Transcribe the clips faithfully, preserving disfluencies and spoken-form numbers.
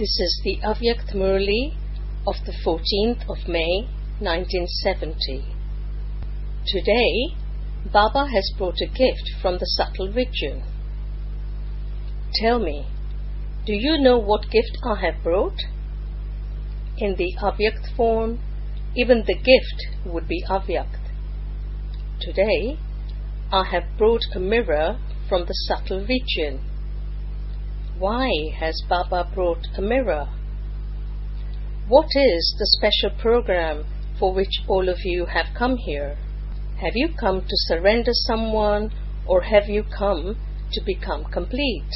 This is the Avyakt Murli of the fourteenth of May nineteen seventy. Today, Baba has brought a gift from the subtle region. Tell me, do you know what gift I have brought? In the Avyakt form, even the gift would be Avyakt. Today, I have brought a mirror from the subtle region. Why has Baba brought a mirror? What is the special program for which all of you have come here? Have you come to surrender someone, or have you come to become complete?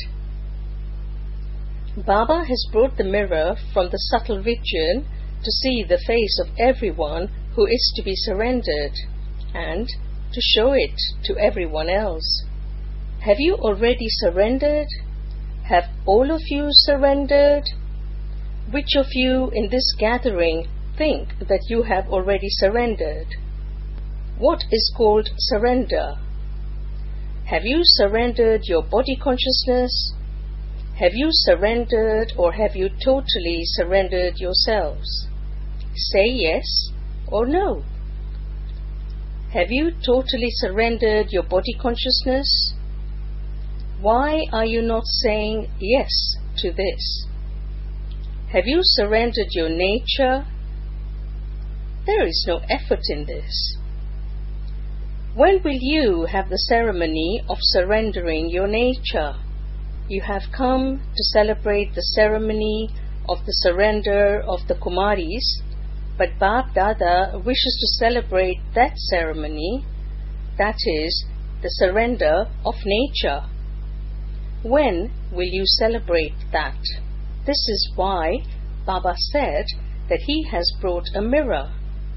Baba has brought the mirror from the subtle region to see the face of everyone who is to be surrendered, and to show it to everyone else. Have you already surrendered? Have all of you surrendered? Which of you in this gathering think that you have already surrendered? What is called surrender? Have you surrendered your body consciousness? Have you surrendered, or have you totally surrendered yourselves? Say yes or no. Have you totally surrendered your body consciousness? Why are you not saying yes to this? Have you surrendered your nature? There is no effort in this. When will you have the ceremony of surrendering your nature? You have come to celebrate the ceremony of the surrender of the Kumaris, but Bap Dada wishes to celebrate that ceremony, that is, the surrender of nature. When will you celebrate that? This is why Baba said that he has brought a mirror.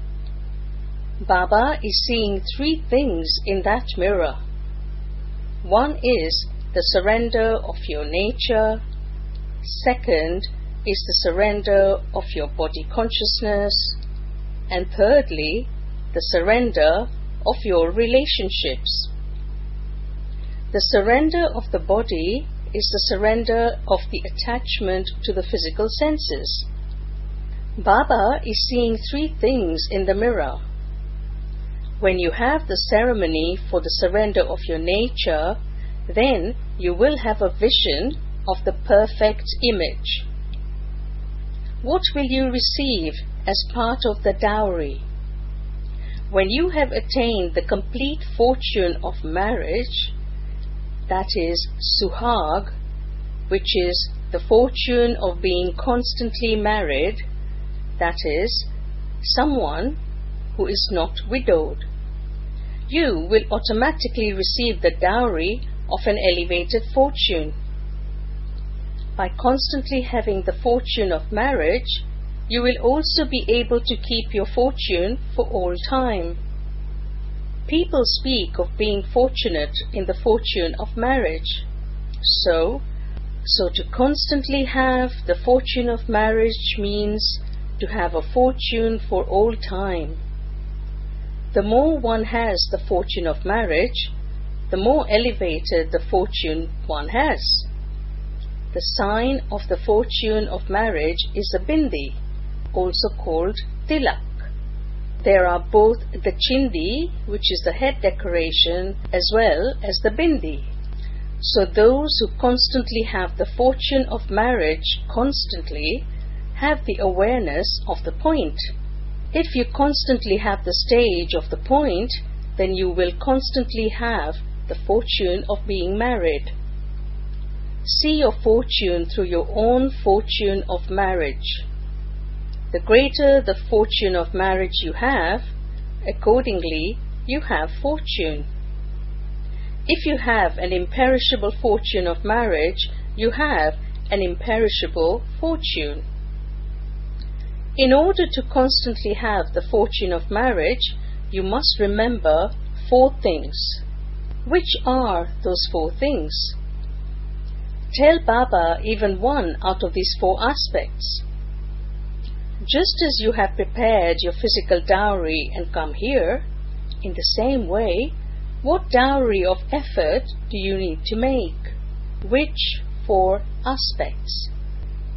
Baba is seeing three things in that mirror. One is the surrender of your nature. Second is the surrender of your body consciousness. And thirdly, the surrender of your relationships. The surrender of the body is the surrender of the attachment to the physical senses. Baba is seeing three things in the mirror. When you have the ceremony for the surrender of your nature, then you will have a vision of the perfect image. What will you receive as part of the dowry? When you have attained the complete fortune of marriage, that is Suhag, which is the fortune of being constantly married, that is, someone who is not widowed, you will automatically receive the dowry of an elevated fortune. By constantly having the fortune of marriage, you will also be able to keep your fortune for all time. People speak of being fortunate in the fortune of marriage. So, so to constantly have the fortune of marriage means to have a fortune for all time. The more one has the fortune of marriage, the more elevated the fortune one has. The sign of the fortune of marriage is a bindi, also called tilak. There are both the chindi, which is the head decoration, as well as the bindi. So those who constantly have the fortune of marriage constantly have the awareness of the point. If you constantly have the stage of the point, then you will constantly have the fortune of being married. See your fortune through your own fortune of marriage. The greater the fortune of marriage you have, accordingly you have fortune. If you have an imperishable fortune of marriage, you have an imperishable fortune. In order to constantly have the fortune of marriage, you must remember four things. Which are those four things? Tell Baba even one out of these four aspects. Just as you have prepared your physical dowry and come here, in the same way, what dowry of effort do you need to make? Which four aspects?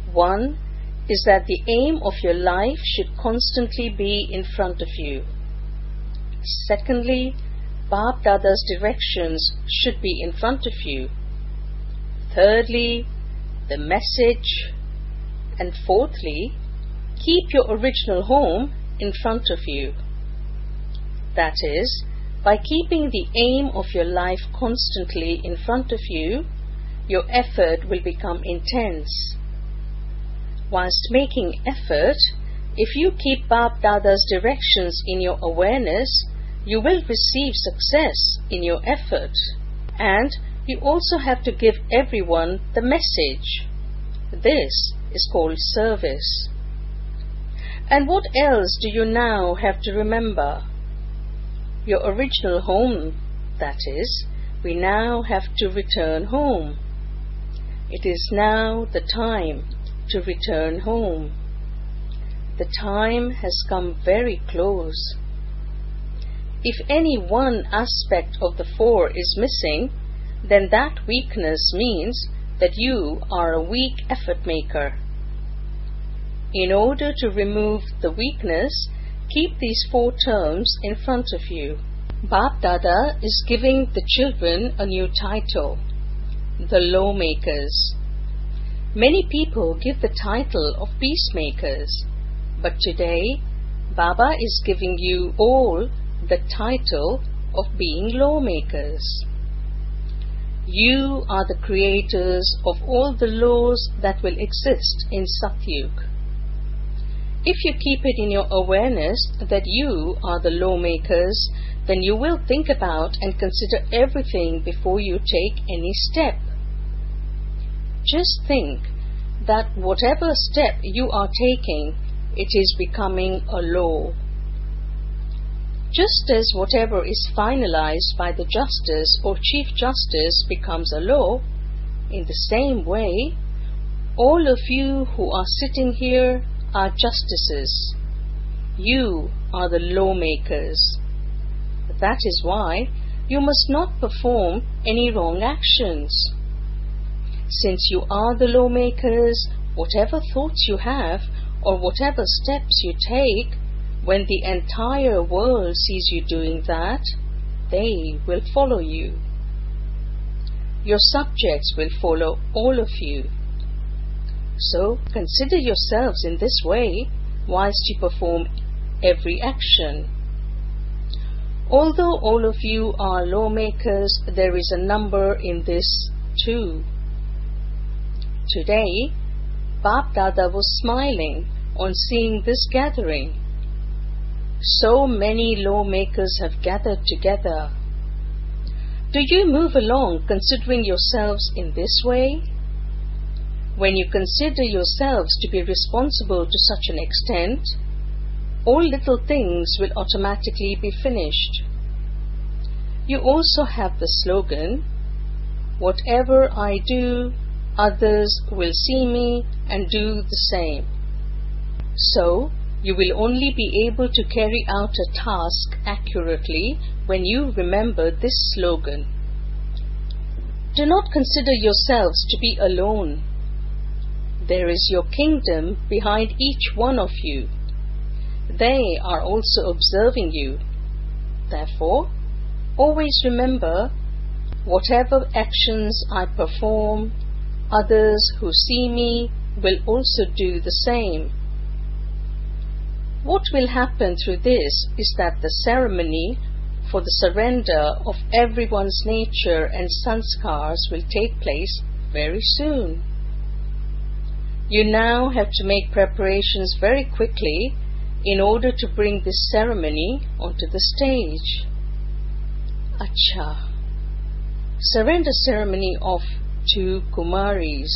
One is that the aim of your life should constantly be in front of you. Secondly, Bap Dada's directions should be in front of you. Thirdly, the message. And fourthly, keep your original home in front of you. That is, by keeping the aim of your life constantly in front of you, your effort will become intense. Whilst making effort, if you keep Bap Dada's directions in your awareness, you will receive success in your effort. And you also have to give everyone the message. This is called service. And what else do you now have to remember? Your original home, that is, we now have to return home. It is now the time to return home. The time has come very close. If any one aspect of the four is missing, then that weakness means that you are a weak effort maker. In order to remove the weakness, keep these four terms in front of you. Bap Dada is giving the children a new title, the Lawmakers. Many people give the title of peacemakers, but today Baba is giving you all the title of being lawmakers. You are the creators of all the laws that will exist in Satyug. If you keep it in your awareness that you are the lawmakers, then you will think about and consider everything before you take any step. Just think that whatever step you are taking, it is becoming a law. Just as whatever is finalized by the Justice or Chief Justice becomes a law, in the same way, all of you who are sitting here are justices. You are the lawmakers. That is why you must not perform any wrong actions. Since you are the lawmakers, whatever thoughts you have or whatever steps you take, when the entire world sees you doing that, they will follow you. Your subjects will follow all of you. So consider yourselves in this way whilst you perform every action. Although all of you are lawmakers, there is a number in this too. Today, Bap Dada was smiling on seeing this gathering. So many lawmakers have gathered together. Do you move along considering yourselves in this way? When you consider yourselves to be responsible to such an extent, all little things will automatically be finished. You also have the slogan, "Whatever I do, others will see me and do the same." So, you will only be able to carry out a task accurately when you remember this slogan. Do not consider yourselves to be alone. There is your kingdom behind each one of you. They are also observing you. Therefore, always remember, whatever actions I perform, others who see me will also do the same. What will happen through this is that the ceremony for the surrender of everyone's nature and sanskars will take place very soon. You now have to make preparations very quickly in order to bring this ceremony onto the stage. Acha. Surrender ceremony of two Kumaris.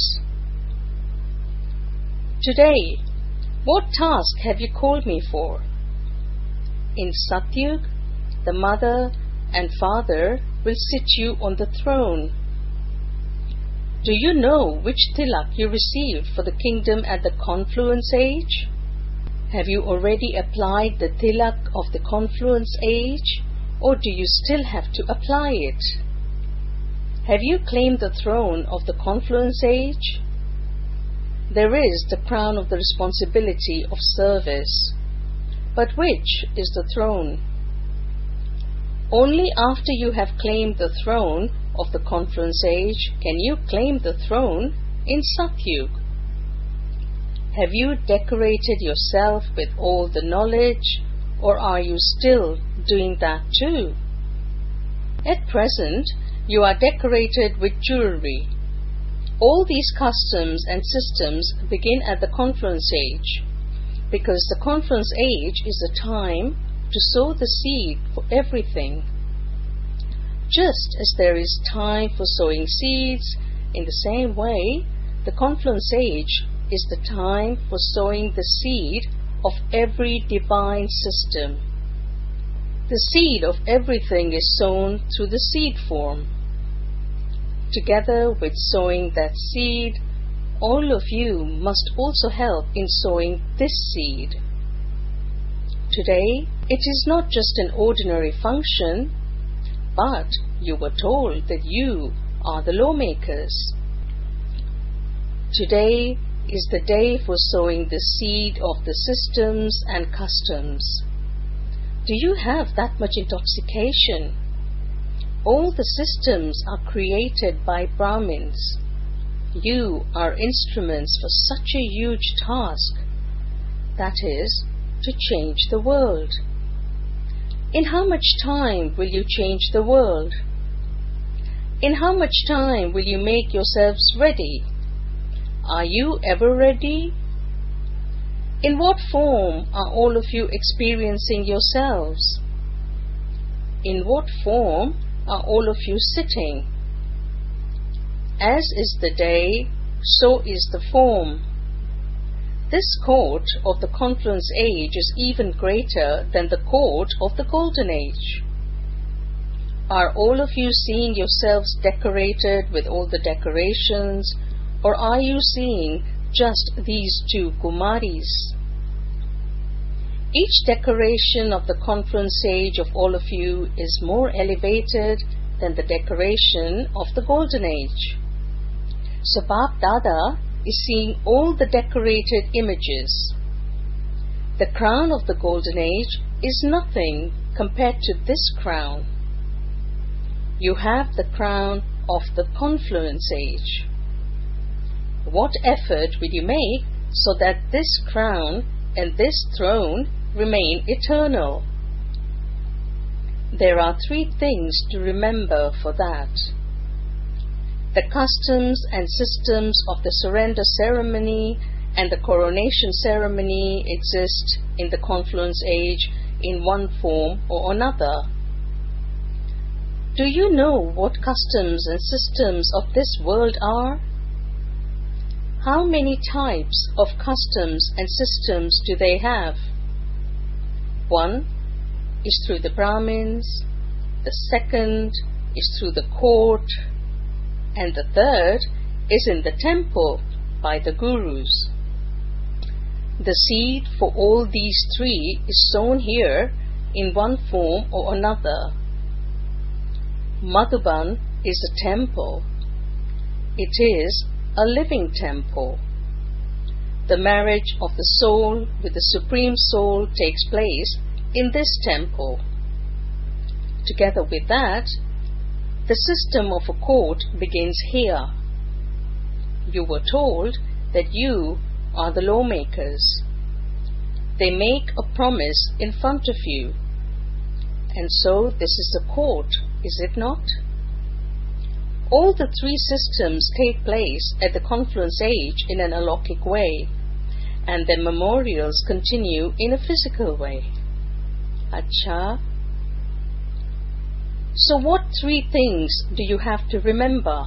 Today, what task have you called me for? In Satyug, the mother and father will sit you on the throne. Do you know which tilak you received for the kingdom at the confluence age? Have you already applied the tilak of the confluence age, or do you still have to apply it? Have you claimed the throne of the confluence age? there is the crown of the responsibility of service. But which is the throne? Only after you have claimed the throne of the Confluence Age can you claim the throne in Satyug. Have you decorated yourself with all the knowledge, or are you still doing that too? At present, you are decorated with jewelry. All these customs and systems begin at the Confluence Age, because the Confluence Age is a time to sow the seed for everything. Just as there is time for sowing seeds, in the same way, the Confluence Age is the time for sowing the seed of every divine system. The seed of everything is sown through the seed form. Together with sowing that seed, all of you must also help in sowing this seed. Today, it is not just an ordinary function, but you were told that you are the lawmakers. Today is the day for sowing the seed of the systems and customs. Do you have that much intoxication? All the systems are created by Brahmins. You are instruments for such a huge task, that is, to change the world. In how much time will you change the world? In how much time will you make yourselves ready? Are you ever ready? In what form are all of you experiencing yourselves? In what form are all of you sitting? As is the day, so is the form. This court of the Confluence Age is even greater than the court of the Golden Age. Are all of you seeing yourselves decorated with all the decorations, or are you seeing just these two Kumaris? Each decoration of the Confluence Age of all of you is more elevated than the decoration of the Golden Age. So Bap Dada is seeing all the decorated images. The crown of the Golden Age is nothing compared to this crown. You have the crown of the Confluence Age. What effort will you make so that this crown and this throne remain eternal? There are three things to remember for that. The customs and systems of the surrender ceremony and the coronation ceremony exist in the Confluence Age in one form or another. Do you know what customs and systems of this world are? How many types of customs and systems do they have? One is through the Brahmins, the second is through the court, and the third is in the temple by the gurus. The seed for all these three is sown here in one form or another. Madhuban is a temple. It is a living temple. The marriage of the soul with the Supreme Soul takes place in this temple. Together with that, the system of a court begins here. You were told that you are the lawmakers. They make a promise in front of you. And so this is a court, is it not? All the three systems take place at the Confluence Age in an alaukic way, and their memorials continue in a physical way. Acha. So what three things do you have to remember?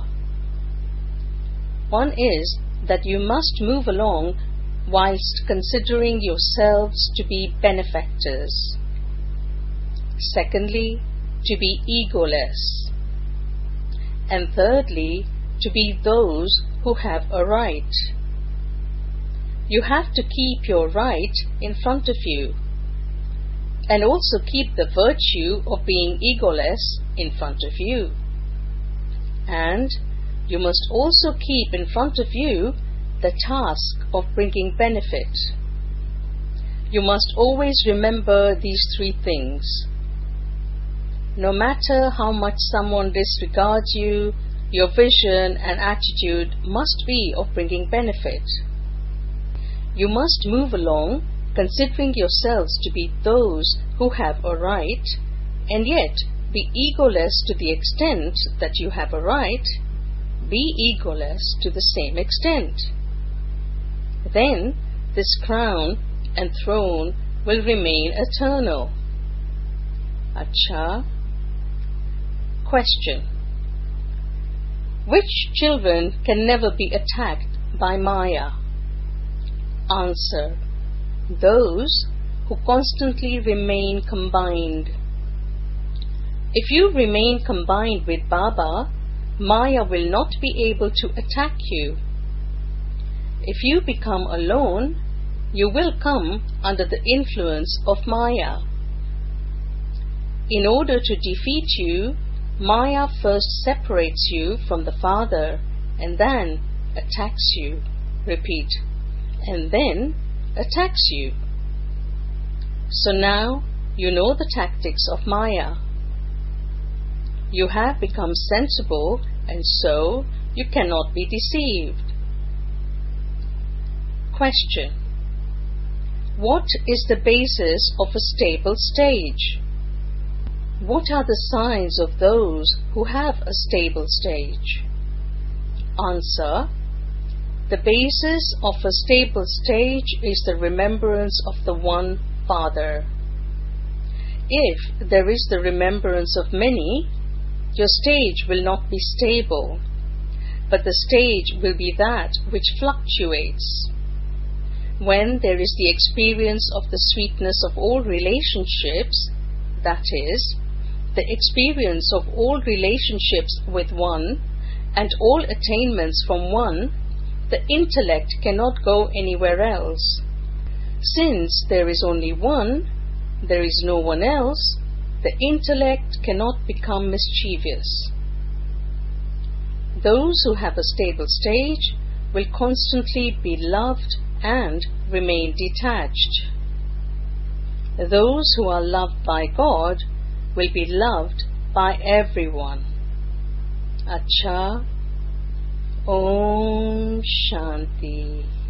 One is that you must move along whilst considering yourselves to be benefactors. Secondly, to be egoless. And thirdly, to be those who have a right. You have to keep your right in front of you, and also keep the virtue of being egoless in front of you. And you must also keep in front of you the task of bringing benefit. You must always remember these three things. No matter how much someone disregards you, your vision and attitude must be of bringing benefit. You must move along considering yourselves to be those who have a right, and yet be egoless to the extent that you have a right. Be egoless to the same extent. Then this crown and throne will remain eternal. Acha. Question. Which children can never be attacked by Maya? Answer. Those who constantly remain combined. If you remain combined with Baba, Maya will not be able to attack you. If you become alone, you will come under the influence of Maya. In order to defeat you, Maya first separates you from the Father and then attacks you. Repeat. And then attacks you. So now you know the tactics of Maya. You have become sensible, and so you cannot be deceived. Question. What is the basis of a stable stage? What are the signs of those who have a stable stage? Answer. The basis of a stable stage is the remembrance of the One Father. If there is the remembrance of many, your stage will not be stable, but the stage will be that which fluctuates. When there is the experience of the sweetness of all relationships, that is, the experience of all relationships with one and all attainments from one, the intellect cannot go anywhere else. Since there is only one, there is no one else, the intellect cannot become mischievous. Those who have a stable stage will constantly be loved and remain detached. Those who are loved by God will be loved by everyone. Acha. Om Shanti.